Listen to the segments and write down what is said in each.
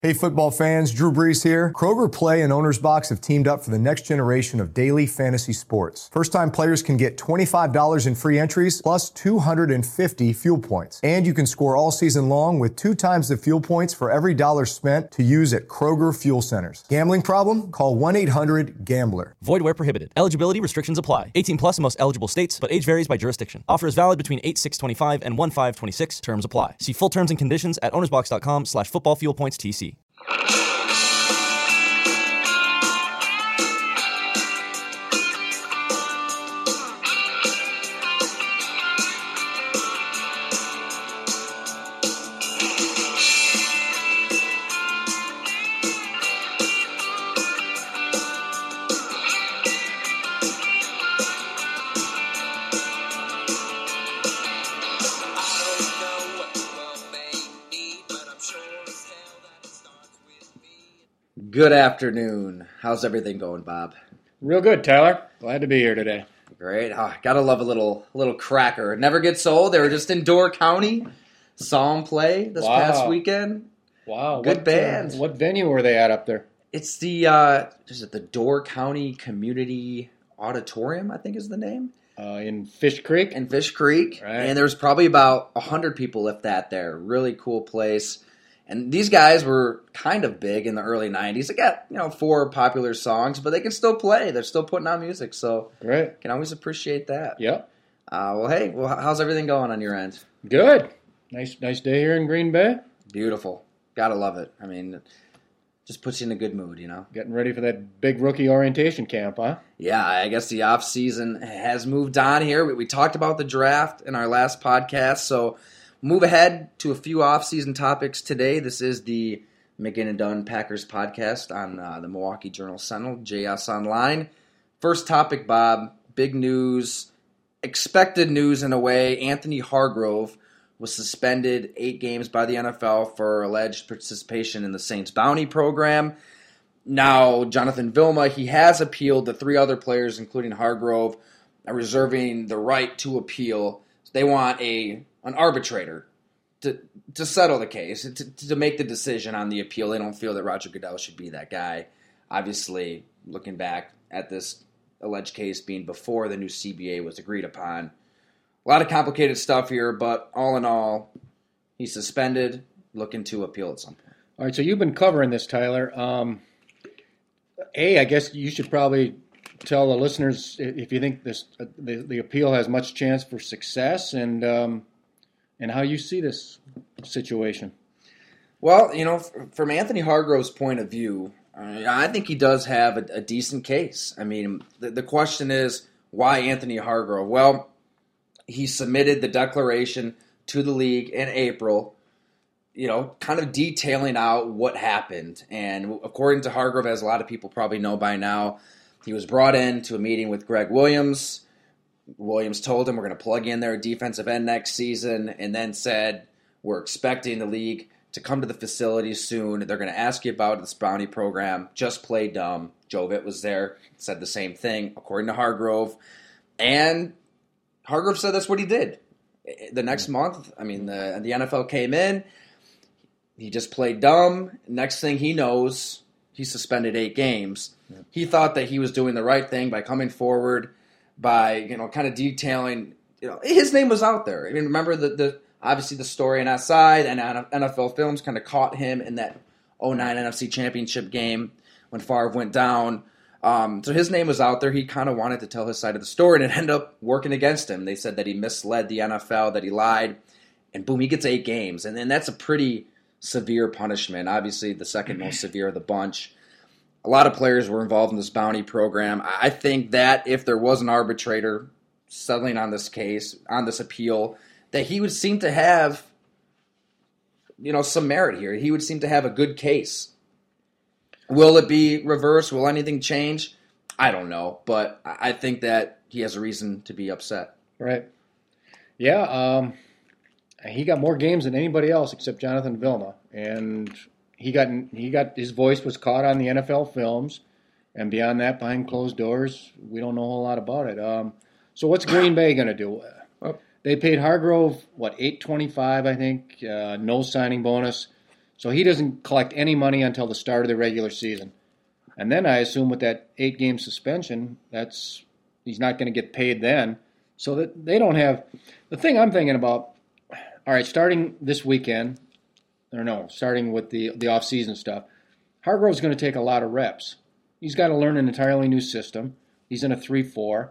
Hey football fans, Drew Brees here. Kroger Play and Owner's Box have teamed up for the next generation of daily fantasy sports. First-time players can get $25 in free entries plus 250 fuel points. And you can score all season long with 2 times the fuel points for every dollar spent to use at Kroger Fuel Centers. Gambling problem? Call 1-800-GAMBLER. Void where prohibited. Eligibility restrictions apply. 18 plus in most eligible states, but age varies by jurisdiction. Offer is valid between 8/6/25 and 1/5/26. Terms apply. See full terms and conditions at ownersbox.com/footballfuelpoints-TC. Good afternoon. How's everything going, Bob? Real good, Tyler. Glad to be here today. Great. Gotta love a little cracker. It never gets old. They were just in Door County. Saw them play this past weekend. Wow. Good band. What venue were they at up there? It's the the Door County Community Auditorium, I think is the name. In Fish Creek? In Fish Creek. Right. And there was probably about 100 people, if that, there. Really cool place. And these guys were kind of big in the early 90s. They got, 4 popular songs, but they can still play. They're still putting out music, so Great. Can always appreciate that. Yep. How's everything going on your end? Good. Nice day here in Green Bay. Beautiful. Gotta love it. I mean, just puts you in a good mood, Getting ready for that big rookie orientation camp, huh? Yeah, I guess the off-season has moved on here. We talked about the draft in our last podcast, so move ahead to a few off-season topics today. This is the McGinn and Dunn Packers podcast on the Milwaukee Journal-Sentinel, JS Online. First topic, Bob, big news, expected news in a way. Anthony Hargrove was suspended 8 games by the NFL for alleged participation in the Saints bounty program. Now, Jonathan Vilma, he has appealed. The 3 other players, including Hargrove, are reserving the right to appeal. They want an arbitrator to settle the case, to make the decision on the appeal. They don't feel that Roger Goodell should be that guy. Obviously, looking back at this alleged case being before the new CBA was agreed upon. A lot of complicated stuff here, but all in all, he's suspended, looking to appeal at some point. All right, so you've been covering this, Tyler. I guess you should probably tell the listeners if you think the appeal has much chance for success and how you see this situation. Well, from Anthony Hargrove's point of view, I think he does have a decent case. I mean, the question is, why Anthony Hargrove? Well, he submitted the declaration to the league in April, kind of detailing out what happened. And according to Hargrove, as a lot of people probably know by now, he was brought in to a meeting with Greg Williams. Williams told him, we're going to plug in their defensive end next season, and then said, we're expecting the league to come to the facility soon. They're going to ask you about this bounty program. Just play dumb. Joe Vitt was there, said the same thing, according to Hargrove. And Hargrove said that's what he did. The next month, the NFL came in. He just played dumb. Next thing he knows, he suspended 8 games. Yeah. He thought that he was doing the right thing by coming forward, by kind of detailing. His name was out there. I mean, remember obviously the story in SI and NFL Films kind of caught him in that 2009 NFC Championship game when Favre went down. So his name was out there. He kind of wanted to tell his side of the story, and it ended up working against him. They said that he misled the NFL, that he lied, and boom, he gets 8 games. And that's a pretty severe punishment, obviously the second most severe of the bunch. A lot of players were involved in this bounty program. I think that if there was an arbitrator settling on this case, on this appeal, that he would seem to have, some merit here. He would seem to have a good case. Will it be reversed? Will anything change? I don't know, but I think that he has a reason to be upset. Right. Yeah, he got more games than anybody else except Jonathan Vilma, and he got his voice was caught on the NFL Films, and beyond that, behind closed doors, we don't know a whole lot about it. So what's Green Bay going to do? They paid Hargrove $825, I think, no signing bonus. So he doesn't collect any money until the start of the regular season. And then I assume with that 8-game suspension, he's not going to get paid then. So that they don't have – the thing I'm thinking about, all right, starting this weekend, starting with the off-season stuff, Hargrove's going to take a lot of reps. He's got to learn an entirely new system. He's in a 3-4.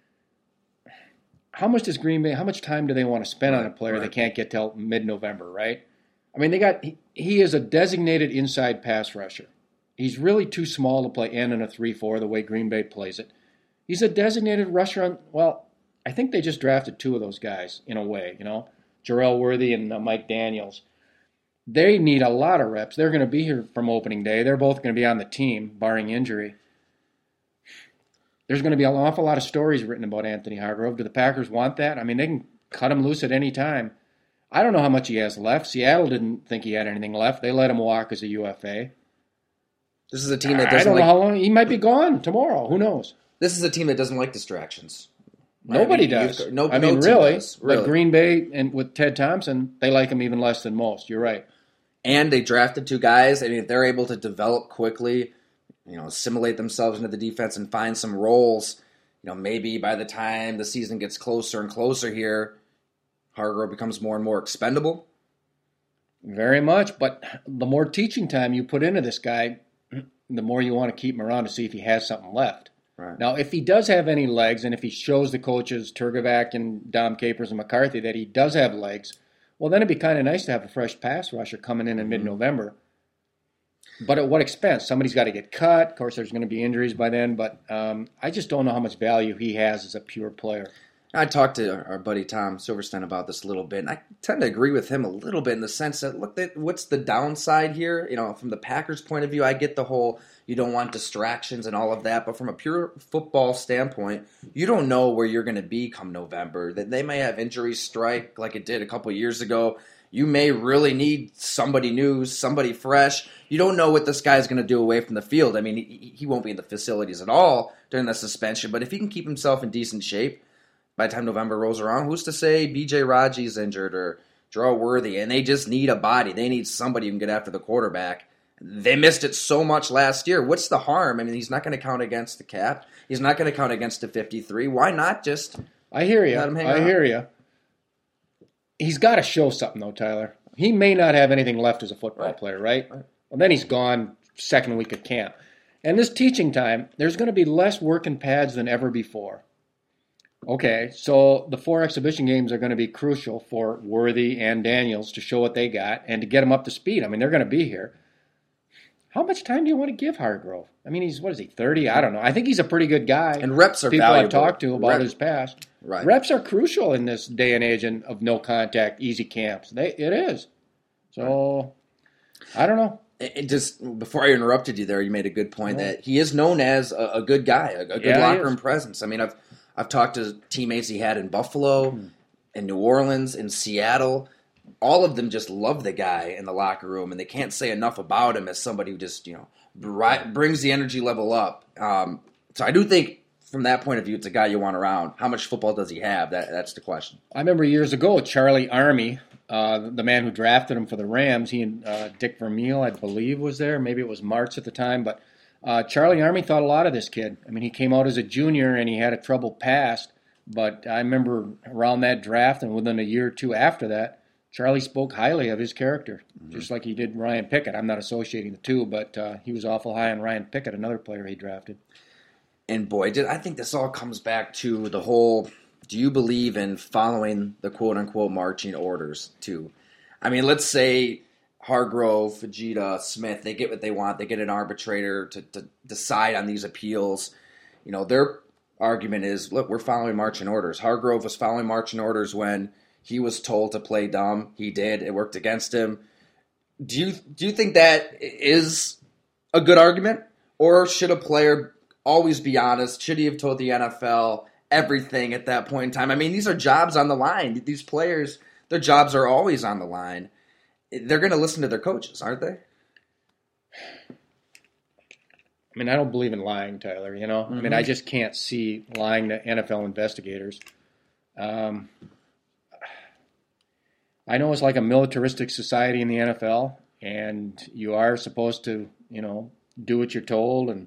How much time do they want to spend on a player they can't get till mid-November, right? I mean, he is a designated inside pass rusher. He's really too small to play end in a 3-4 the way Green Bay plays it. He's a designated rusher I think they just drafted 2 of those guys in a way, Jarrell Worthy and Mike Daniels. They need a lot of reps. They're going to be here from opening day. They're both going to be on the team, barring injury. There's going to be an awful lot of stories written about Anthony Hargrove. Do the Packers want that? I mean, they can cut him loose at any time. I don't know how much he has left. Seattle didn't think he had anything left. They let him walk as a UFA. This is a team that doesn't I don't know how long. He might be gone tomorrow. Who knows? This is a team that doesn't like distractions. Nobody does. Really. But Green Bay and with Ted Thompson, they like him even less than most. You're right. And they drafted 2 guys. I mean, if they're able to develop quickly, assimilate themselves into the defense and find some roles, maybe by the time the season gets closer and closer here, Hargrove becomes more and more expendable. Very much. But the more teaching time you put into this guy, the more you want to keep him around to see if he has something left. Right. Now, if he does have any legs, and if he shows the coaches, Turgevac and Dom Capers and McCarthy, that he does have legs, well, then it'd be kind of nice to have a fresh pass rusher coming in mid-November. But at what expense? Somebody's got to get cut. Of course, there's going to be injuries by then, but I just don't know how much value he has as a pure player. I talked to our buddy Tom Silverstein about this a little bit, and I tend to agree with him a little bit in the sense that, look, what's the downside here? From the Packers' point of view, I get the whole you don't want distractions and all of that, but from a pure football standpoint, you don't know where you're going to be come November. That they may have injuries strike like it did a couple years ago. You may really need somebody new, somebody fresh. You don't know what this guy's going to do away from the field. I mean, he won't be in the facilities at all during the suspension, but if he can keep himself in decent shape, by the time November rolls around, who's to say B.J. Raji's injured or Jarrell Worthy, and they just need a body. They need somebody who can get after the quarterback. They missed it so much last year. What's the harm? I mean, he's not going to count against the cap. He's not going to count against the 53. Why not just I hear you. let him hang I out? hear you. He's got to show something, though, Tyler. He may not have anything left as a football player, right? Well, then he's gone second week of camp. And this teaching time, there's going to be less working pads than ever before. Okay, so the 4 exhibition games are going to be crucial for Worthy and Daniels to show what they got and to get them up to speed. I mean, they're going to be here. How much time do you want to give Hargrove? I mean, what is he, 30? I don't know. I think he's a pretty good guy. And reps are People valuable. I've talked to about his past. Right. Reps are crucial in this day and age of no contact, easy camps. It is. So, I don't know. It just before I interrupted you there, you made a good point that he is known as a good guy, a good locker room presence. I mean, I've talked to teammates he had in Buffalo, in New Orleans, in Seattle. All of them just love the guy in the locker room, and they can't say enough about him as somebody who just brings the energy level up. So I do think from that point of view, it's a guy you want around. How much football does he have? That's the question. I remember years ago, Charlie Army, the man who drafted him for the Rams, he and Dick Vermeil, I believe, was there. Maybe it was Martz at the time, but Charlie Army thought a lot of this kid. I mean, he came out as a junior and he had a troubled past, but I remember around that draft and within a year or two after that, Charlie spoke highly of his character, just like he did Ryan Pickett. I'm not associating the two, but he was awful high on Ryan Pickett, another player he drafted. And boy, I think this all comes back to the whole, do you believe in following the quote-unquote marching orders too? I mean, let's say Hargrove, Fujita, Smith, they get what they want. They get an arbitrator to decide on these appeals. Their argument is, look, we're following marching orders. Hargrove was following marching orders when he was told to play dumb. He did. It worked against him. Do you think that is a good argument? Or should a player always be honest? Should he have told the NFL everything at that point in time? I mean, these are jobs on the line. These players, their jobs are always on the line. They're going to listen to their coaches, aren't they? I mean, I don't believe in lying, Tyler, I mean, I just can't see lying to NFL investigators. I know it's like a militaristic society in the NFL, and you are supposed to, do what you're told and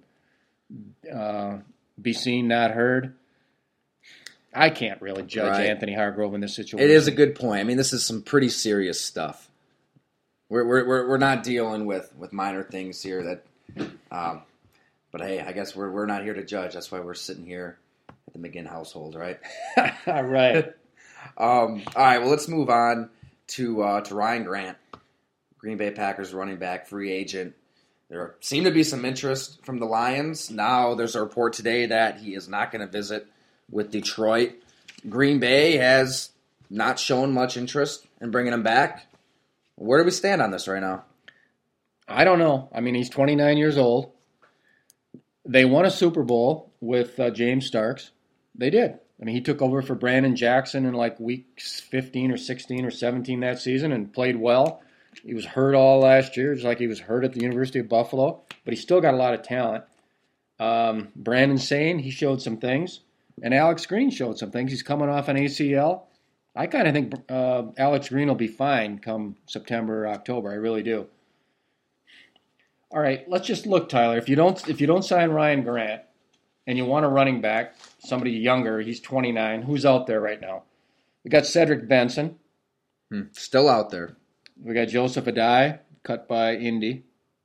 be seen, not heard. I can't really judge Anthony Hargrove in this situation. It is a good point. I mean, this is some pretty serious stuff. We're not dealing with minor things here. But hey, I guess we're not here to judge. That's why we're sitting here at the McGinn household, right? Right. All right. Well, let's move on to Ryan Grant, Green Bay Packers running back, free agent. There seemed to be some interest from the Lions. Now there's a report today that he is not going to visit with Detroit. Green Bay has not shown much interest in bringing him back. Where do we stand on this right now? I don't know. I mean, he's 29 years old. They won a Super Bowl with James Starks. They did. I mean, he took over for Brandon Jackson in like weeks 15 or 16 or 17 that season and played well. He was hurt all last year, just like he was hurt at the University of Buffalo, but he still got a lot of talent. Brandon Sane, he showed some things, and Alex Green showed some things. He's coming off an ACL. I kind of think Alex Green will be fine come September or October. I really do. All right, let's just look, Tyler. If you don't sign Ryan Grant and you want a running back, somebody younger, he's 29, who's out there right now? We got Cedric Benson. Still out there. We got Joseph Adai, cut by Indy.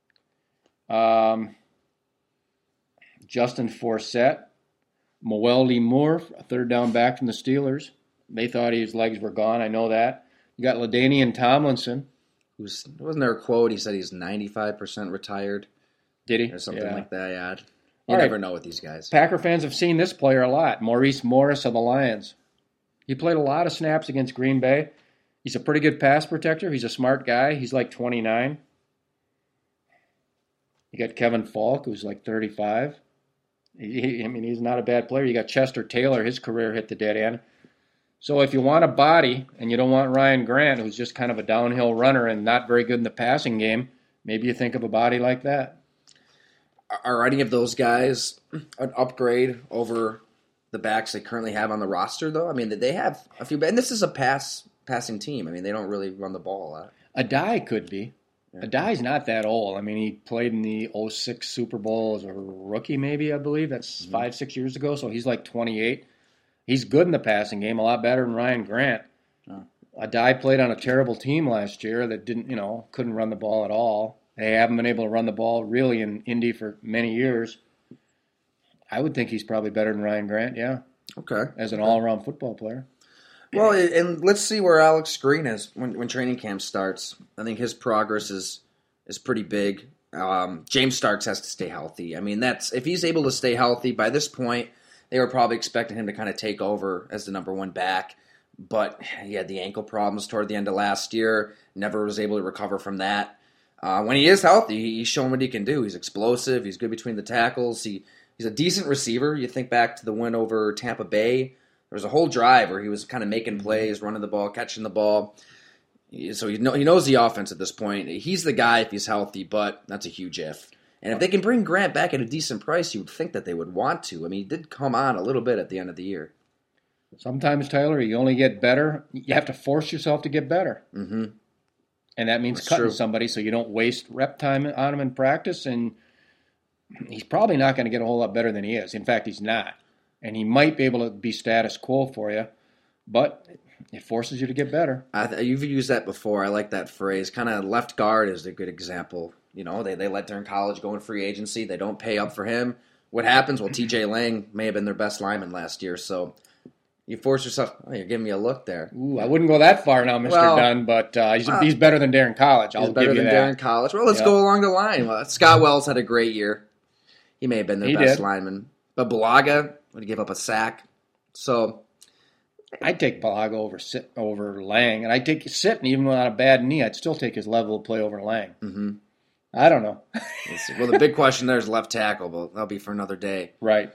Justin Forsett. Moelle Moore, a third down back from the Steelers. They thought his legs were gone. I know that. You got LaDainian Tomlinson. Wasn't there a quote? He said he's 95% retired. Did he? Or something like that, yeah. You never know with these guys. Packer fans have seen this player a lot. Maurice Morris of the Lions. He played a lot of snaps against Green Bay. He's a pretty good pass protector. He's a smart guy. He's like 29. You got Kevin Falk, who's like 35. He's not a bad player. You got Chester Taylor. His career hit the dead end. So if you want a body and you don't want Ryan Grant, who's just kind of a downhill runner and not very good in the passing game, maybe you think of a body like that. Are any of those guys an upgrade over the backs they currently have on the roster, though? I mean, they have a few, and this is a passing team. I mean, they don't really run the ball a lot. Adai could be. Yeah. Adai's not that old. I mean, he played in the 06 Super Bowl as a rookie, maybe, I believe. That's 5-6 years ago, so he's like 28. He's good in the passing game, a lot better than Ryan Grant. Oh. Adai played on a terrible team last year that couldn't run the ball at all. They haven't been able to run the ball really in Indy for many years. I would think he's probably better than Ryan Grant, yeah. Okay. As an all-around football player. Well, and let's see where Alex Green is when training camp starts. I think his progress is pretty big. James Starks has to stay healthy. I mean, if he's able to stay healthy by this point, they were probably expecting him to kind of take over as the number one back. But he had the ankle problems toward the end of last year. Never was able to recover from that. When he is healthy, he's shown what he can do. He's explosive. He's good between the tackles. He's a decent receiver. You think back to the win over Tampa Bay. There was a whole drive where he was kind of making plays, running the ball, catching the ball. So he knows the offense at this point. He's the guy if he's healthy, but that's a huge if. And if they can bring Grant back at a decent price, you would think that they would want to. I mean, he did come on a little bit at the end of the year. Sometimes, Tyler, you only get better. You have to force yourself to get better. Mm-hmm. And that means cutting somebody so you don't waste rep time on him in practice. And he's probably not going to get a whole lot better than he is. In fact, he's not. And he might be able to be status quo for you, but it forces you to get better. You've used that before. I like that phrase. Kind of left guard is a good example. They let during college go in free agency. They don't pay up for him. What happens? Well, TJ Lang may have been their best lineman last year, so you force yourself. Oh, you're giving me a look there. Ooh, I wouldn't go that far now, Mr. Dunn, but he's better than Darren College. He's better than Darren College. Well, let's go along the line. Well, Scott Wells had a great year. He may have been their best lineman. But Bulaga would give up a sack. So I'd take Bulaga over Lang, and I'd take Sitton even without a bad knee. I'd still take his level of play over Lang. Mm-hmm. I don't know. Well, the big question there is left tackle, but that'll be for another day. Right.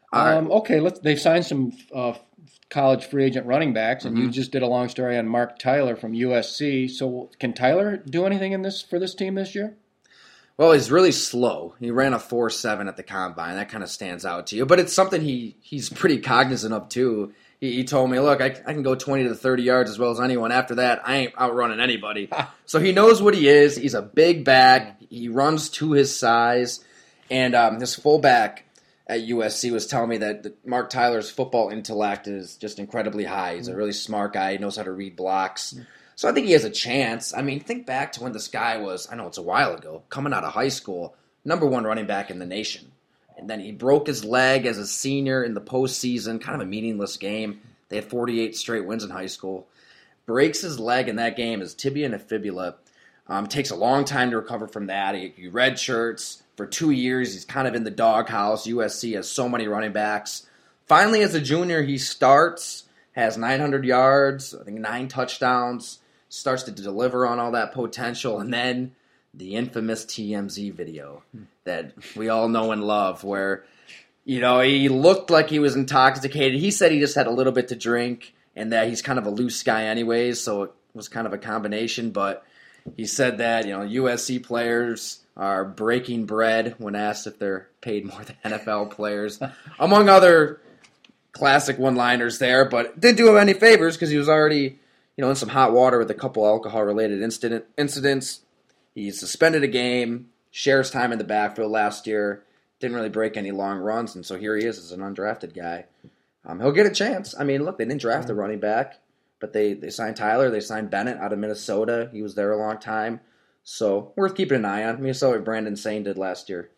Okay, they've signed some college free agent running backs, and you just did a long story on Mark Tyler from USC. So can Tyler do anything for this team this year? Well, he's really slow. He ran a 4.7 at the combine. That kind of stands out to you. But it's something he's pretty cognizant of, too. he told me, look, I can go 20 to 30 yards as well as anyone. After that, I ain't outrunning anybody. So he knows what he is. He's a big back. He runs to his size. And his fullback at USC was telling me that Mark Tyler's football intellect is just incredibly high. He's a really smart guy. He knows how to read blocks. So I think he has a chance. I mean, think back to when this guy was, I know it's a while ago, coming out of high school, #1 running back in the nation. And then he broke his leg as a senior in the postseason, kind of a meaningless game. They had 48 straight wins in high school. Breaks his leg in that game, his tibia and a fibula. Takes a long time to recover from that. He red shirts for 2 years. He's kind of in the doghouse. USC has so many running backs. Finally, as a junior, he starts, has 900 yards, I think 9 touchdowns, starts to deliver on all that potential, and then the infamous TMZ video that we all know and love where, he looked like he was intoxicated. He said he just had a little bit to drink and that he's kind of a loose guy anyways, so it was kind of a combination. But he said that, USC players are breaking bread when asked if they're paid more than NFL players, among other classic one-liners there. But it didn't do him any favors because he was already, in some hot water with a couple alcohol-related incidents. He suspended a game, shares time in the backfield last year, didn't really break any long runs, and so here he is as an undrafted guy. He'll get a chance. I mean, look, they didn't draft a running back, but they signed Tyler. They signed Bennett out of Minnesota. He was there a long time. So worth keeping an eye on. I mean, saw what Brandon Sane did last year.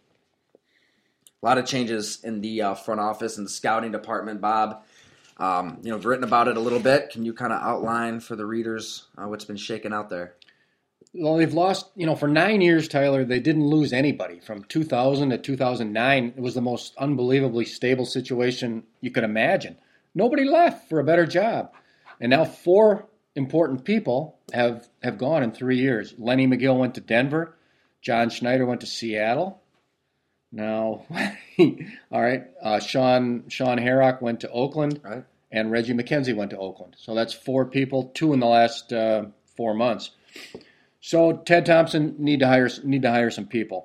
A lot of changes in the front office and the scouting department, Bob. I've written about it a little bit. Can you kind of outline for the readers what's been shaken out there? Well, they've lost, for 9 years, Tyler, they didn't lose anybody. From 2000 to 2009, it was the most unbelievably stable situation you could imagine. Nobody left for a better job. And now 4 important people have gone in 3 years. Lenny McGill went to Denver. John Schneider went to Seattle. Now, all right, Sean Herrock went to Oakland. Right. And Reggie McKenzie went to Oakland. So that's 4 people, 2 in the last 4 months. So Ted Thompson need to hire some people.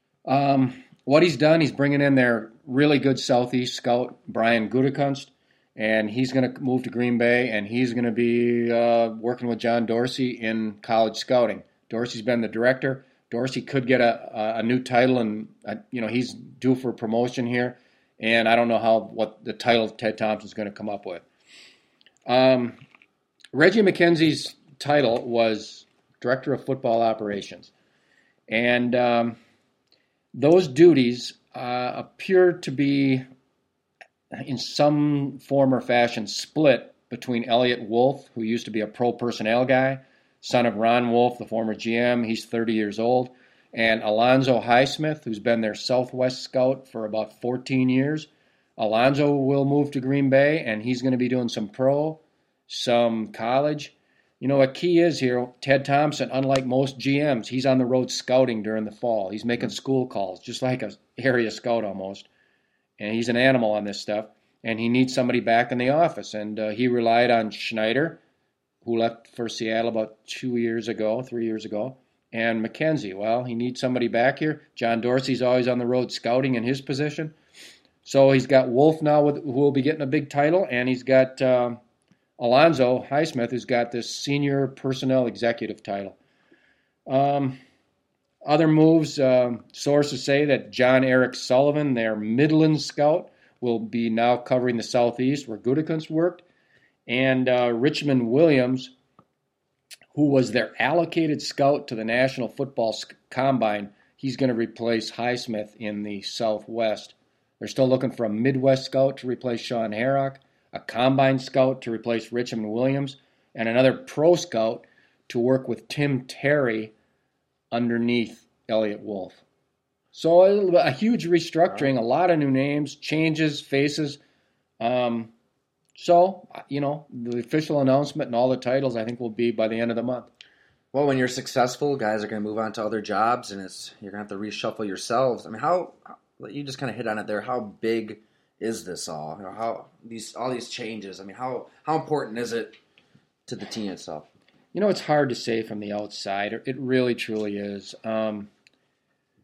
What he's done, he's bringing in their really good Southeast scout, Brian Gutekunst, and he's going to move to Green Bay, and he's going to be working with John Dorsey in college scouting. Dorsey's been the director. Dorsey could get a new title, and he's due for promotion here, and I don't know what the title Ted Thompson's going to come up with. Reggie McKenzie's title was Director of Football Operations. And those duties appear to be, in some form or fashion, split between Elliot Wolf, who used to be a pro personnel guy, son of Ron Wolf, the former GM. He's 30 years old. And Alonzo Highsmith, who's been their Southwest scout for about 14 years. Alonzo will move to Green Bay, and he's going to be doing some pro, some college. A key is here, Ted Thompson, unlike most GMs, he's on the road scouting during the fall. He's making school calls, just like an area scout almost. And he's an animal on this stuff. And he needs somebody back in the office. And he relied on Schneider, who left for Seattle about 3 years ago, and McKenzie. Well, he needs somebody back here. John Dorsey's always on the road scouting in his position. So he's got Wolf now, who will be getting a big title, and he's got Alonzo Highsmith, who's got this senior personnel executive title. Other moves, sources say that John Eric Sullivan, their Midland scout, will be now covering the Southeast where Gutekunst worked. And Richmond Williams, who was their allocated scout to the National Football Combine, he's going to replace Highsmith in the Southwest. They're still looking for a Midwest scout to replace Sean Herrock, a combine scout to replace Richmond Williams, and another pro scout to work with Tim Terry underneath Elliot Wolf. So a huge restructuring, a lot of new names, changes, faces. So, the official announcement and all the titles, I think, will be by the end of the month. Well, when you're successful, guys are going to move on to other jobs, and you're going to have to reshuffle yourselves. I mean, you just kind of hit on it there. How big is this all? How all these changes? I mean, how important is it to the team itself? It's hard to say from the outside. It really, truly is.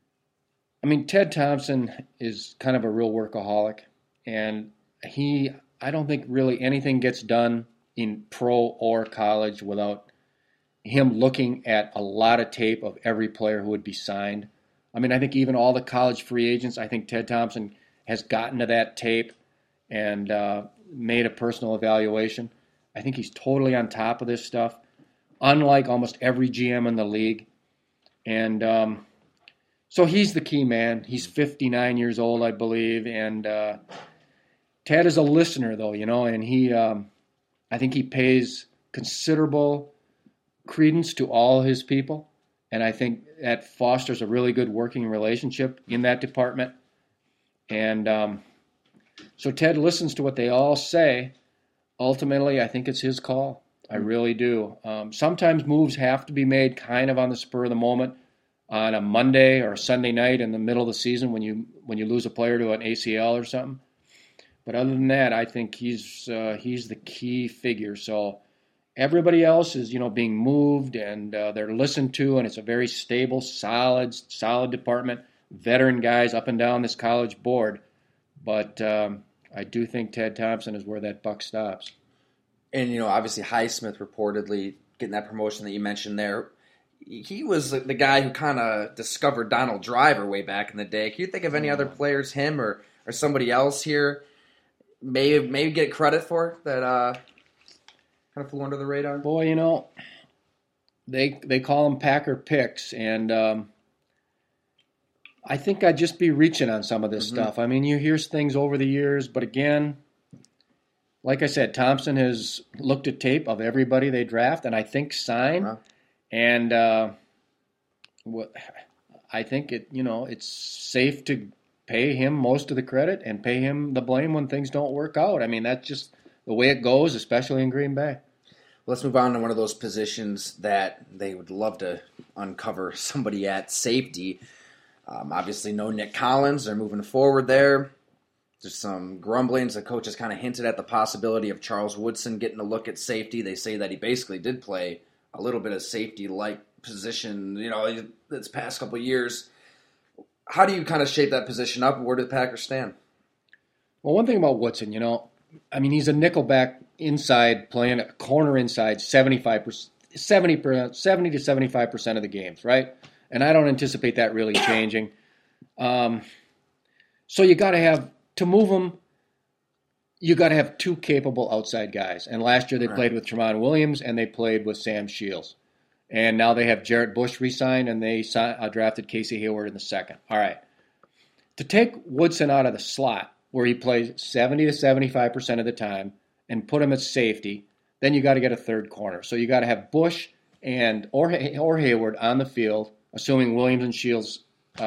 Ted Thompson is kind of a real workaholic, and he I don't think really anything gets done in pro or college without him looking at a lot of tape of every player who would be signed. I mean, I think even all the college free agents, I think Ted Thompson has gotten to that tape and made a personal evaluation. I think he's totally on top of this stuff, unlike almost every GM in the league. And so he's the key man. He's 59 years old, I believe. And Ted is a listener, though, and he, I think he pays considerable credence to all his people. And I think that fosters a really good working relationship in that department. And so Ted listens to what they all say. Ultimately, I think it's his call. I really do. Sometimes moves have to be made kind of on the spur of the moment on a Monday or a Sunday night in the middle of the season when you lose a player to an ACL or something. But other than that, I think he's the key figure. So everybody else is being moved and they're listened to, and it's a very stable, solid department. Veteran guys up and down this college board. But I do think Ted Thompson is where that buck stops. And, obviously Highsmith reportedly getting that promotion that you mentioned there. He was the guy who kind of discovered Donald Driver way back in the day. Can you think of any other players, him or somebody else here, maybe get credit for that kind of flew under the radar? Boy, they call them Packer picks, and I think I'd just be reaching on some of this stuff. I mean, you hear things over the years, but again, like I said, Thompson has looked at tape of everybody they draft, and I think sign. Wow. And I think it's safe to pay him most of the credit and pay him the blame when things don't work out. I mean, that's just the way it goes, especially in Green Bay. Let's move on to one of those positions that they would love to uncover somebody at, safety. Obviously, no Nick Collins. They're moving forward there. There's some grumblings. The coach has kind of hinted at the possibility of Charles Woodson getting a look at safety. They say that he basically did play a little bit of safety-like position, this past couple of years. How do you kind of shape that position up? Where do the Packers stand? Well, one thing about Woodson, he's a nickelback inside, playing a corner inside 70 to 75% of the games, right? And I don't anticipate that really changing. So you got to have, to move him, you got to have two capable outside guys. And last year they played with Tramon Williams and they played with Sam Shields. And now they have Jarrett Bush re-signed and they drafted Casey Hayward in the second. All right. To take Woodson out of the slot where he plays 70 to 75% of the time and put him at safety, then you got to get a third corner. So you got to have Bush or Hayward on the field, assuming Williams and Shields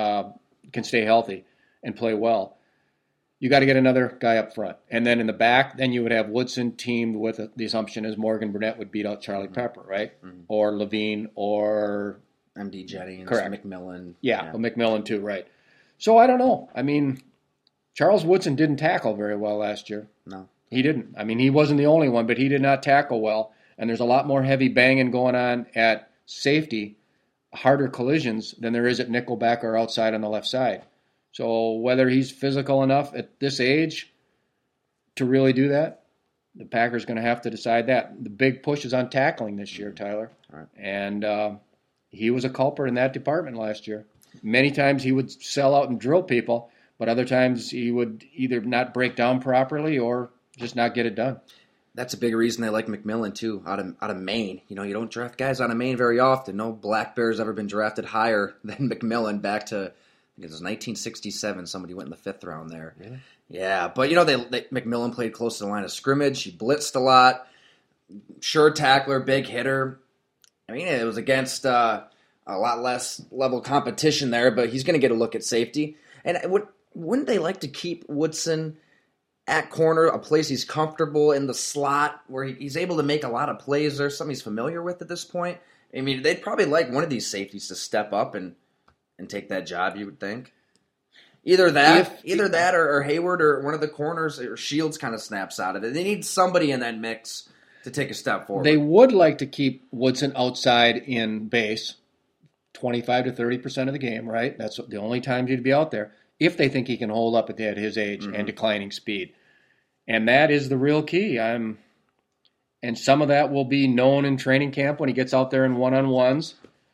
can stay healthy and play well. You got to get another guy up front. And then in the back, then you would have Woodson teamed with the assumption is Morgan Burnett would beat out Charlie Pepper, right? Mm-hmm. Or Levine or MD Jennings, correct. McMillan. Yeah, well, McMillan too, right. So I don't know. I mean, Charles Woodson didn't tackle very well last year. No. He didn't. I mean, he wasn't the only one, but he did not tackle well. And there's a lot more heavy banging going on at safety, harder collisions than there is at nickelback or outside on the left side. So whether he's physical enough at this age to really do that, the Packers going to have to decide that. The big push is on tackling this year, Tyler. Right. And he was a culprit in that department last year. Many times he would sell out and drill people, but other times he would either not break down properly or just not get it done. That's a big reason they like McMillan, too, out of Maine. You don't draft guys out of Maine very often. No Black Bear's ever been drafted higher than McMillan back to, I think it was 1967. Somebody went in the fifth round there. Really? Yeah, but, McMillan played close to the line of scrimmage. He blitzed a lot. Sure tackler, big hitter. I mean, it was against a lot less level competition there, but he's going to get a look at safety. And wouldn't they like to keep Woodson at corner, a place he's comfortable in the slot where he's able to make a lot of plays? There's something he's familiar with at this point. I mean, they'd probably like one of these safeties to step up and take that job, you would think. Either that or Hayward or one of the corners or Shields kind of snaps out of it. They need somebody in that mix to take a step forward. They would like to keep Woodson outside in base 25 to 30% of the game, right? That's the only time he'd be out there if they think he can hold up at his age and declining speed. And that is the real key. And some of that will be known in training camp when he gets out there in one-on-ones.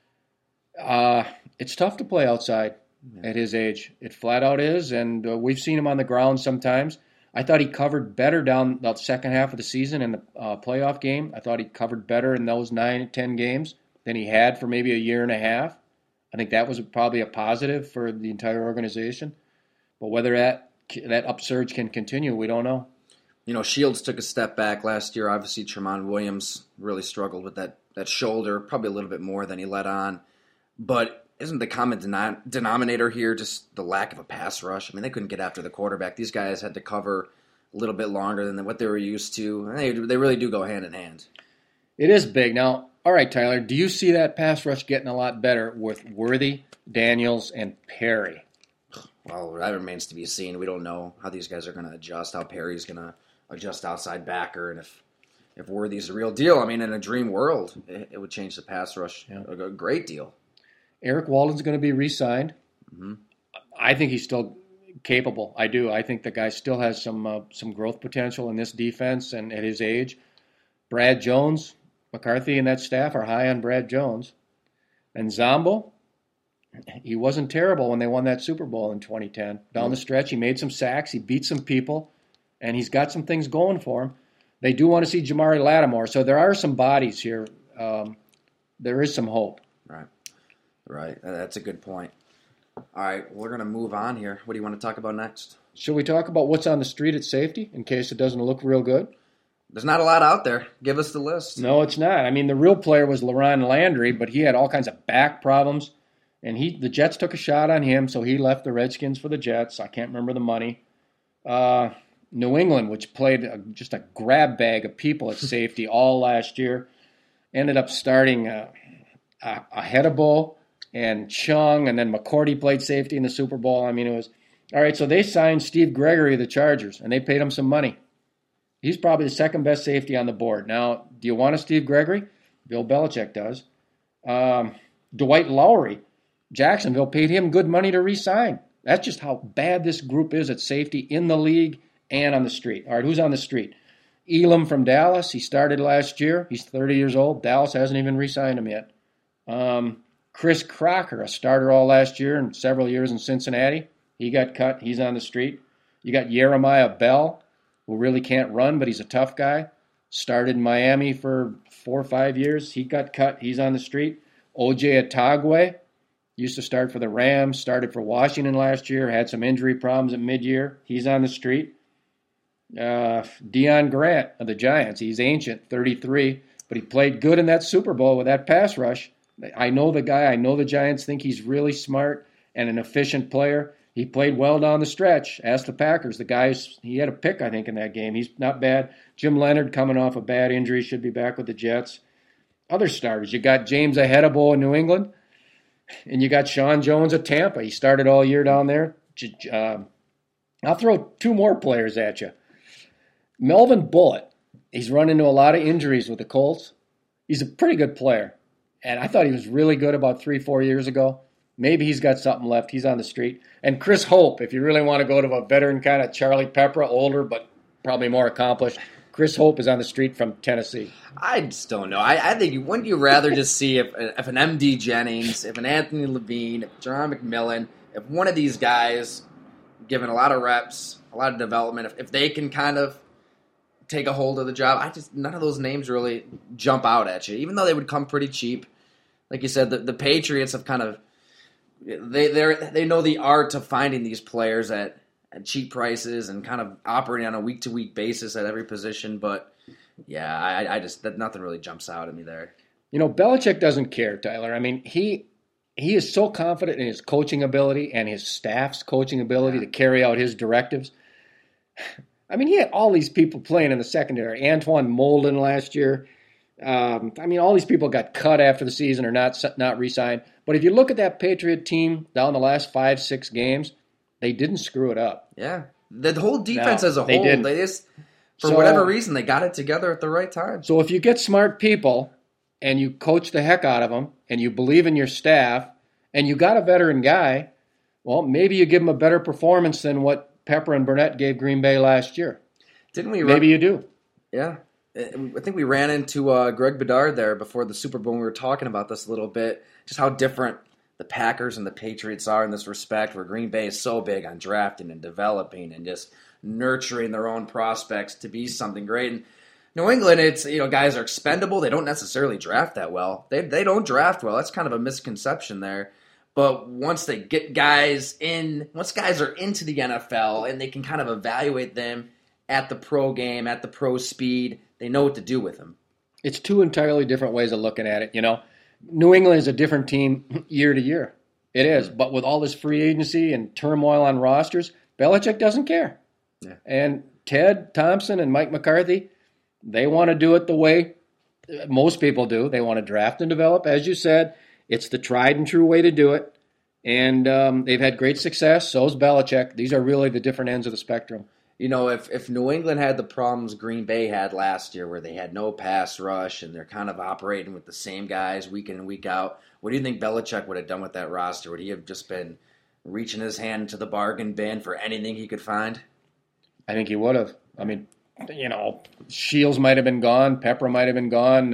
It's tough to play outside at his age. It flat out is, and we've seen him on the ground sometimes. I thought he covered better down the second half of the season in the playoff game. I thought he covered better in those 9-10 games than he had for maybe a year and a half. I think that was probably a positive for the entire organization. But whether that upsurge can continue, we don't know. Shields took a step back last year. Obviously, Tremont Williams really struggled with that shoulder, probably a little bit more than he let on. But isn't the common denominator here just the lack of a pass rush? I mean, they couldn't get after the quarterback. These guys had to cover a little bit longer than what they were used to. And they really do go hand in hand. It is big. Now, all right, Tyler, do you see that pass rush getting a lot better with Worthy, Daniels, and Perry? Well, that remains to be seen. We don't know how these guys are going to adjust, how Perry's going to adjust outside backer, and if Worthy's the real deal. I mean, in a dream world, it would change the pass rush a great deal. Eric Walden's going to be re-signed. Mm-hmm. I think he's still capable. I do. I think the guy still has some growth potential in this defense and at his age. Brad Jones, McCarthy and that staff are high on Brad Jones. And Zombo, he wasn't terrible when they won that Super Bowl in 2010. Down the stretch, he made some sacks, he beat some people, and he's got some things going for him. They do want to see Jamari Lattimore, so there are some bodies here. There is some hope. Right. That's a good point. All right, we're going to move on here. What do you want to talk about next? Should we talk about what's on the street at safety in case it doesn't look real good? There's not a lot out there. Give us the list. No, it's not. I mean, the real player was LaRon Landry, but he had all kinds of back problems, and the Jets took a shot on him, so he left the Redskins for the Jets. I can't remember the money. New England, which played just a grab bag of people at safety all last year, ended up starting Hedebo and Chung, and then McCourty played safety in the Super Bowl. I mean, it was all right. So they signed Steve Gregory of the Chargers, and they paid him some money. He's probably the second best safety on the board. Now, do you want a Steve Gregory? Bill Belichick does. Dwight Lowry, Jacksonville paid him good money to re-sign. That's just how bad this group is at safety in the league and on the street. All right, who's on the street? Elam from Dallas. He started last year. He's 30 years old. Dallas hasn't even re-signed him yet. Chris Crocker, a starter all last year and several years in Cincinnati. He got cut. He's on the street. You got Jeremiah Bell, who really can't run, but he's a tough guy. Started in Miami for 4 or 5 years. He got cut. He's on the street. O.J. Atagwe used to start for the Rams, started for Washington last year, had some injury problems at mid-year. He's on the street. Deion Grant of the Giants. He's ancient, 33, but he played good in that Super Bowl with that pass rush. I know the guy. I know the Giants think he's really smart and an efficient player. He played well down the stretch. Ask the Packers. The guys, he had a pick, I think, in that game. He's not bad. Jim Leonard coming off a bad injury, should be back with the Jets. Other starters, you got James Ahedebo in New England, and you got Sean Jones at Tampa. He started all year down there. I'll throw 2 more players at you. Melvin Bullitt. He's run into a lot of injuries with the Colts. He's a pretty good player, and I thought he was really good about 3-4 years ago. Maybe he's got something left. He's on the street. And Chris Hope, if you really want to go to a veteran kind of Charlie Pepra, older but probably more accomplished, Chris Hope is on the street from Tennessee. I just don't know. I think, wouldn't you rather just see if an M.D. Jennings, if an Anthony Levine, if John McMillan, if one of these guys, given a lot of reps, a lot of development, if they can kind of take a hold of the job, none of those names really jump out at you, even though they would come pretty cheap. Like you said, the Patriots have kind of they know the art of finding these players at cheap prices and kind of operating on a week-to-week basis at every position. But, yeah, I just nothing really jumps out at me there. You know, Belichick doesn't care, Tyler. I mean, he is so confident in his coaching ability and his staff's coaching ability to carry out his directives. I mean, he had all these people playing in the secondary. Antoine Molden last year. I mean, all these people got cut after the season or not re-signed. But if you look at that Patriot team down the last 5-6 games, they didn't screw it up. Yeah. The whole defense as a whole, they just, for whatever reason, they got it together at the right time. So if you get smart people and you coach the heck out of them and you believe in your staff and you got a veteran guy, well, maybe you give them a better performance than what Pepper and Burnett gave Green Bay last year. Didn't we? Maybe you do. Yeah. I think we ran into Greg Bedard there before the Super Bowl. We were talking about this a little bit, just how different the Packers and the Patriots are in this respect, where Green Bay is so big on drafting and developing and just nurturing their own prospects to be something great. And New England, it's, guys are expendable. They don't necessarily draft that well. They don't draft well. That's kind of a misconception there. But once they get guys in, once guys are into the NFL and they can kind of evaluate them at the pro game, at the pro speed, they know what to do with them. It's two entirely different ways of looking at it. New England is a different team year to year. It is. But with all this free agency and turmoil on rosters, Belichick doesn't care. Yeah. And Ted Thompson and Mike McCarthy, they want to do it the way most people do. They want to draft and develop. As you said, it's the tried and true way to do it. And they've had great success. So is Belichick. These are really the different ends of the spectrum. If New England had the problems Green Bay had last year, where they had no pass rush and they're kind of operating with the same guys week in and week out, what do you think Belichick would have done with that roster? Would he have just been reaching his hand into the bargain bin for anything he could find? I think he would have. I mean, Shields might have been gone. Pepper might have been gone.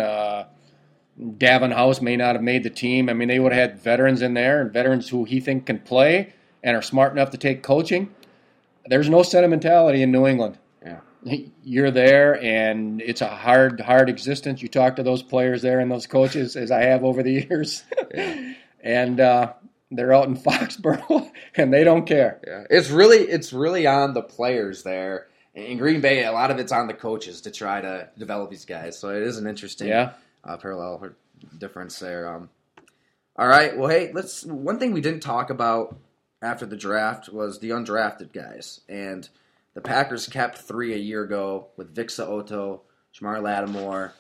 Davin House may not have made the team. I mean, they would have had veterans in there, and veterans who he think can play and are smart enough to take coaching. There's no sentimentality in New England. Yeah. You're there, and it's a hard existence. You talk to those players there and those coaches, as I have over the years. Yeah. And they're out in Foxborough, and they don't care. Yeah. It's really on the players there. In Green Bay, a lot of it's on the coaches to try to develop these guys. So it is an interesting parallel or difference there. All right. Well, hey, one thing we didn't talk about after the draft was the undrafted guys. And the Packers kept 3 a year ago with Vic So'oto, Jamar Lattimore,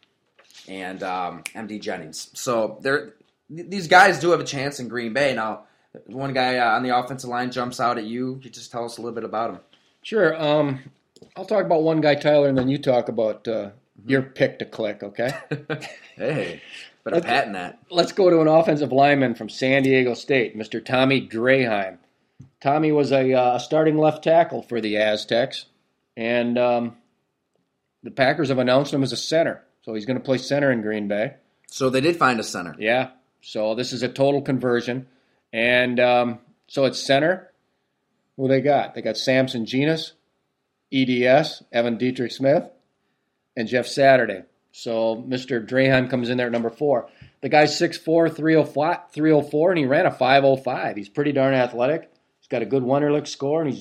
and M.D. Jennings. So these guys do have a chance in Green Bay. Now, one guy on the offensive line jumps out at you. Could you just tell us a little bit about him? Sure. I'll talk about one guy, Tyler, and then you talk about your pick to click, okay? Hey, better patent that. Let's go to an offensive lineman from San Diego State, Mr. Tommy Draheim. Tommy was a starting left tackle for the Aztecs, and the Packers have announced him as a center. So he's going to play center in Green Bay. So they did find a center. Yeah. So this is a total conversion. And so it's center. Who they got? They got Samson Genus, EDS, Evan Dietrich Smith, and Jeff Saturday. So Mr. Draheim comes in there at number 4. The guy's 6'4", 304, and he ran a 5.05. He's pretty darn athletic. He's got a good Wonderlic score, and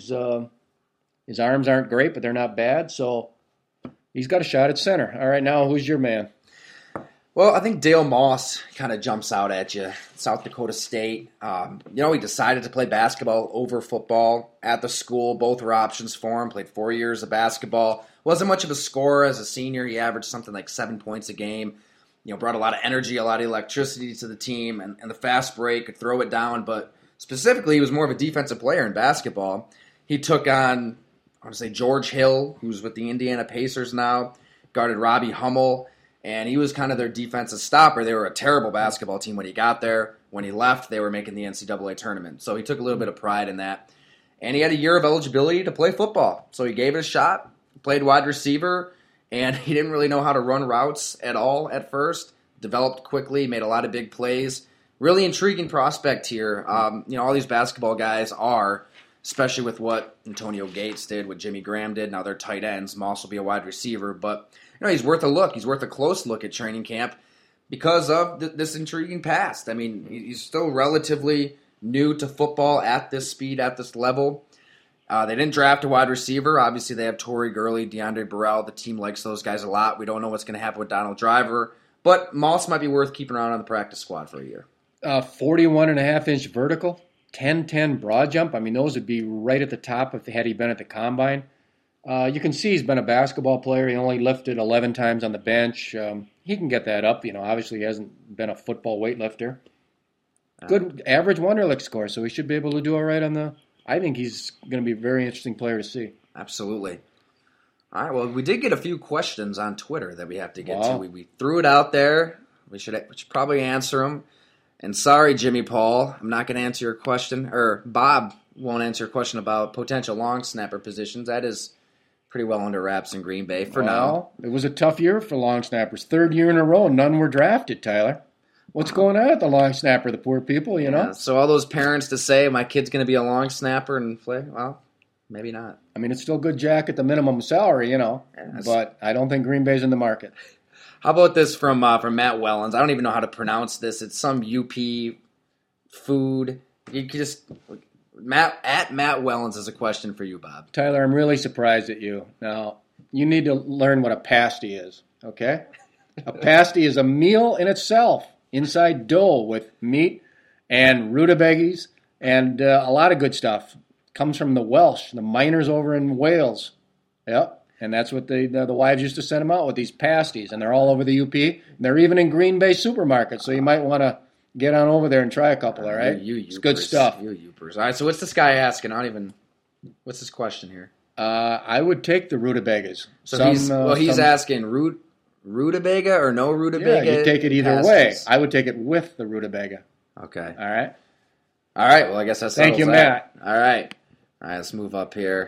his arms aren't great, but they're not bad. So he's got a shot at center. All right, now who's your man? Well, I think Dale Moss kind of jumps out at you. South Dakota State. He decided to play basketball over football at the school. Both were options for him. Played 4 years of basketball. Wasn't much of a scorer as a senior. He averaged something like 7 points a game. Brought a lot of energy, a lot of electricity to the team, and the fast break, could throw it down. But specifically, he was more of a defensive player in basketball. He took on, George Hill, who's with the Indiana Pacers now, guarded Robbie Hummel. And he was kind of their defensive stopper. They were a terrible basketball team when he got there. When he left, they were making the NCAA tournament. So he took a little bit of pride in that. And he had a year of eligibility to play football. So he gave it a shot, played wide receiver, and he didn't really know how to run routes at all at first. Developed quickly, made a lot of big plays. Really intriguing prospect here. All these basketball guys are, especially with what Antonio Gates did, what Jimmy Graham did. Now they're tight ends. Moss will be a wide receiver, but he's worth a look. He's worth a close look at training camp because of this intriguing past. I mean, he's still relatively new to football at this speed, at this level. They didn't draft a wide receiver. Obviously, they have Torrey Gurley, DeAndre Burrell. The team likes those guys a lot. We don't know what's going to happen with Donald Driver, but Moss might be worth keeping around on the practice squad for a year. 41.5-inch vertical, 10-10 broad jump. I mean, those would be right at the top had he been at the combine. You can see he's been a basketball player. He only lifted 11 times on the bench. He can get that up. Obviously he hasn't been a football weightlifter. Good average Wonderlic score, so he should be able to do all right I think he's going to be a very interesting player to see. Absolutely. All right, well, we did get a few questions on Twitter that we have to get to. We threw it out there. We should probably answer them. And sorry, Jimmy Paul, I'm not going to answer your question. Or Bob won't answer your question about potential long snapper positions. That is pretty well under wraps in Green Bay for now. It was a tough year for long snappers. Third year in a row, none were drafted, Tyler. What's going on at the long snapper, the poor people, you know? So all those parents to say, my kid's going to be a long snapper and play, well, maybe not. I mean, it's still good jack at the minimum salary, you know, but I don't think Green Bay's in the market. How about this from Matt Wellens? I don't even know how to pronounce this. It's some UP food. You could just Matt Wellens is a question for you, Bob. Tyler, I'm really surprised at you. Now, you need to learn what a pasty is, okay? A pasty is a meal in itself, inside dough with meat and rutabagas and a lot of good stuff. Comes from the Welsh, the miners over in Wales. Yep. And that's what the wives used to send them out with, these pasties. And they're all over the UP. They're even in Green Bay supermarkets. So you might want to get on over there and try a couple, all right? It's good stuff. You Upers. All right, so what's this guy asking? What's his question here? I would take the rutabagas. So he's asking rutabaga or no rutabaga? Yeah, you take it either way. I would take it with the rutabaga. Okay. All right? All right, well, I guess that's Thank you, Matt. All right, let's move up here.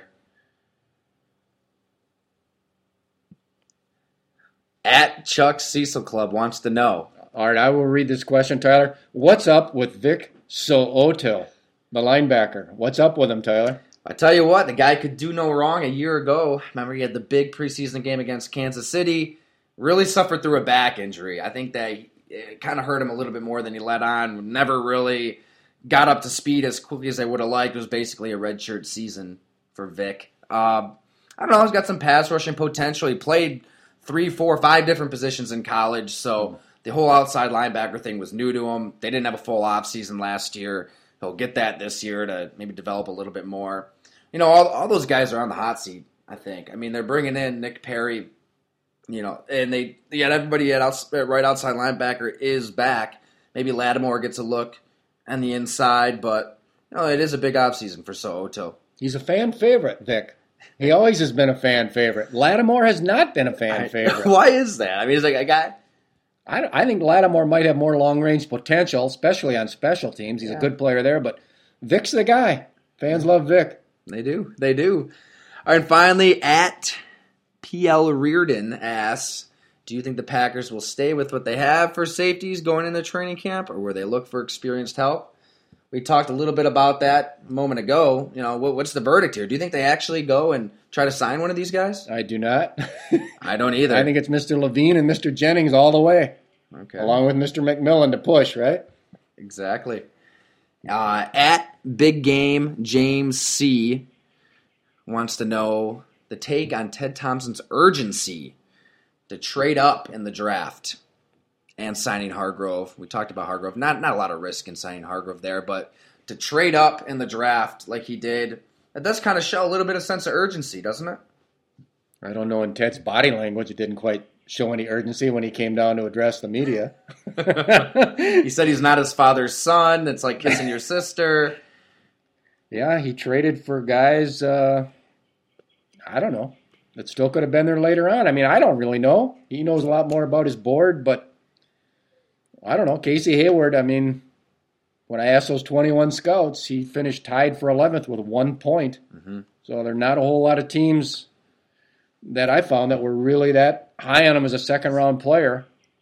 At Chuck Cecil Club wants to know. All right, I will read this question, Tyler. What's up with Vic So'oto, the linebacker? What's up with him, Tyler? I tell you what, the guy could do no wrong a year ago. Remember, he had the big preseason game against Kansas City. Really suffered through a back injury. I think that it kind of hurt him a little bit more than he let on. Never really got up to speed as quickly as I would have liked. It was basically a redshirt season for Vic. I don't know. He's got some pass rushing potential. He played 3, 4, 5 different positions in college, so the whole outside linebacker thing was new to him. They didn't have a full offseason last year. He'll get that this year to maybe develop a little bit more. You know, all those guys are on the hot seat, I think. I mean, they're bringing in Nick Perry, you know, and everybody at right outside linebacker is back. Maybe Lattimore gets a look on the inside, but you know, it is a big offseason for So'oto. He's a fan favorite, Vic. He always has been a fan favorite. Lattimore has not been a fan favorite. Why is that? I mean, he's like a guy. I think Lattimore might have more long-range potential, especially on special teams. He's a good player there, but Vic's the guy. Fans love Vic. They do. All right, and finally, at PL Reardon asks, do you think the Packers will stay with what they have for safeties going into training camp, or will they look for experienced help? We talked a little bit about that a moment ago. You know, what's the verdict here? Do you think they actually go and try to sign one of these guys? I do not. I don't either. I think it's Mr. Levine and Mr. Jennings all the way. Okay. Along with Mr. McMillan to push, right? Exactly. At Big Game James C. wants to know the take on Ted Thompson's urgency to trade up in the draft and signing Hargrove. We talked about Hargrove. Not a lot of risk in signing Hargrove there, but to trade up in the draft like he did, that does kind of show a little bit of sense of urgency, doesn't it? I don't know, in Ted's body language, it didn't quite show any urgency when he came down to address the media. He said he's not his father's son. It's like kissing your sister. Yeah, he traded for guys, I don't know, that still could have been there later on. I mean, I don't really know. He knows a lot more about his board, but I don't know. Casey Hayward, I mean, when I asked those 21 scouts, he finished tied for 11th with 1 point. Mm-hmm. So there are not a whole lot of teams that I found that were really that high on him as a second-round player.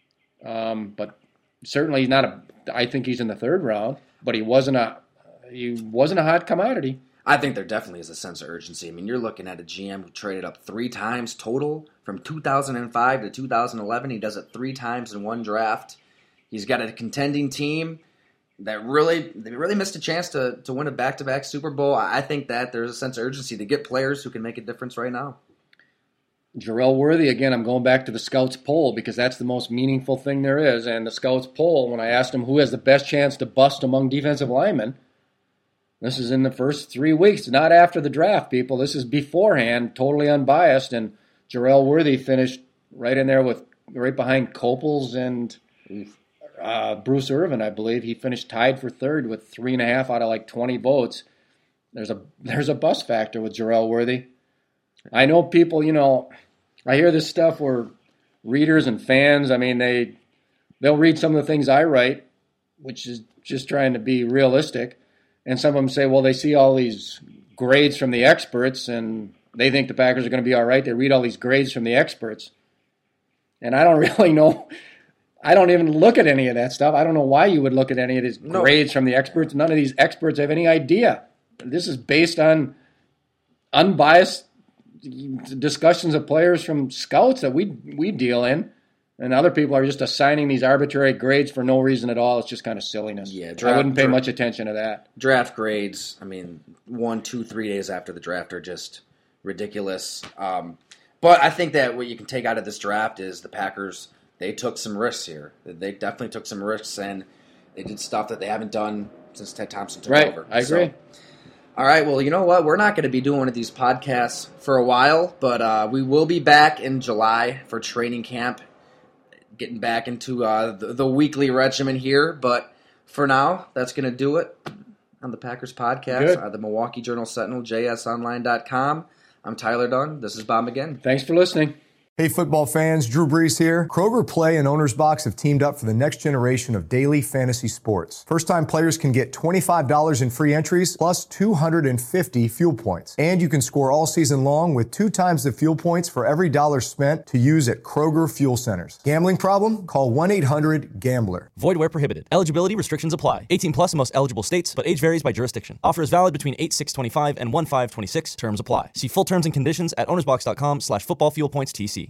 But certainly he's not I think he's in the third round, but he wasn't a hot commodity. I think there definitely is a sense of urgency. I mean, you're looking at a GM who traded up 3 times total from 2005 to 2011. He does it 3 times in one draft. He's got a contending team that really missed a chance to win a back-to-back Super Bowl. I think that there's a sense of urgency to get players who can make a difference right now. Jarrell Worthy, again, I'm going back to the Scouts poll because that's the most meaningful thing there is. And the Scouts poll, when I asked them who has the best chance to bust among defensive linemen, this is in the first 3 weeks, not after the draft, people. This is beforehand, totally unbiased. And Jarrell Worthy finished right in there right behind Copels and Bruce Irvin, I believe. He finished tied for third with 3.5 out of like 20 votes. There's a bust factor with Jarrell Worthy. I know people, you know, I hear this stuff where readers and fans, I mean, they'll read some of the things I write, which is just trying to be realistic. And some of them say, well, they see all these grades from the experts, and they think the Packers are going to be all right. They read all these grades from the experts. And I don't really know. I don't even look at any of that stuff. I don't know why you would look at any of these grades from the experts. None of these experts have any idea. This is based on unbiased discussions of players from scouts that we deal in. And other people are just assigning these arbitrary grades for no reason at all. It's just kind of silliness. Yeah, I wouldn't pay much attention to that. Draft grades, 1, 2, 3 days after the draft are just ridiculous. But I think that what you can take out of this draft is the Packers, they took some risks here. They definitely took some risks, and they did stuff that they haven't done since Ted Thompson took over. I agree. All right, well, you know what? We're not going to be doing one of these podcasts for a while, but we will be back in July for training camp, getting back into the weekly regimen here. But for now, that's going to do it on the Packers podcast, the Milwaukee Journal Sentinel, jsonline.com. I'm Tyler Dunn. This is Bob McGinn. Thanks for listening. Hey football fans, Drew Brees here. Kroger Play and Owner's Box have teamed up for the next generation of daily fantasy sports. First-time players can get $25 in free entries plus 250 fuel points. And you can score all season long with 2 times the fuel points for every dollar spent to use at Kroger Fuel Centers. Gambling problem? Call 1-800-GAMBLER. Void where prohibited. Eligibility restrictions apply. 18 plus in most eligible states, but age varies by jurisdiction. Offer is valid between 8/6/25 and 1/5/26. Terms apply. See full terms and conditions at ownersbox.com/footballfuelpointstc.